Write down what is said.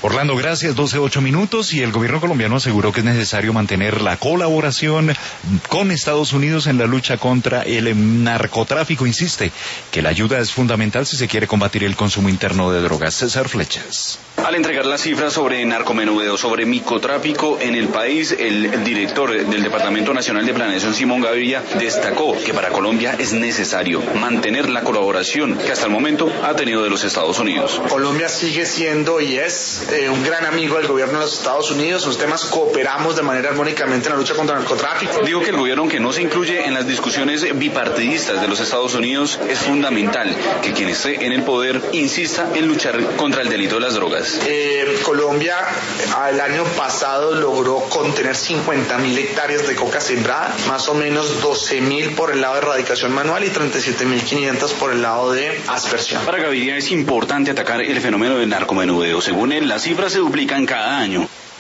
Orlando, gracias. 12:08 y el gobierno colombiano aseguró que es necesario mantener la colaboración con Estados Unidos en la lucha contra el narcotráfico. Insiste que la ayuda es fundamental si se quiere combatir el consumo interno de drogas. César Flechas. Al entregar las cifras sobre narcomenudeo, sobre microtráfico en el país, el director del Departamento Nacional de Planeación, Simón Gaviria, destacó que para Colombia es necesario mantener la colaboración que hasta el momento ha tenido de los Estados Unidos. Colombia sigue siendo y es un gran amigo del gobierno de los Estados Unidos. Los temas cooperamos de manera armónicamente en la lucha contra el narcotráfico. Digo que el gobierno, aunque no se incluye en las discusiones bipartidistas de los Estados Unidos, es fundamental que quien esté en el poder insista en luchar contra el delito de las drogas. Colombia el año pasado logró contener 50.000 hectáreas de coca sembrada, más o menos 12.000 por el lado de erradicación manual y 37.500 por el lado de aspersión. Para Gaviria es importante atacar el fenómeno del narcomenudeo. Según él, las cifras se duplican cada año.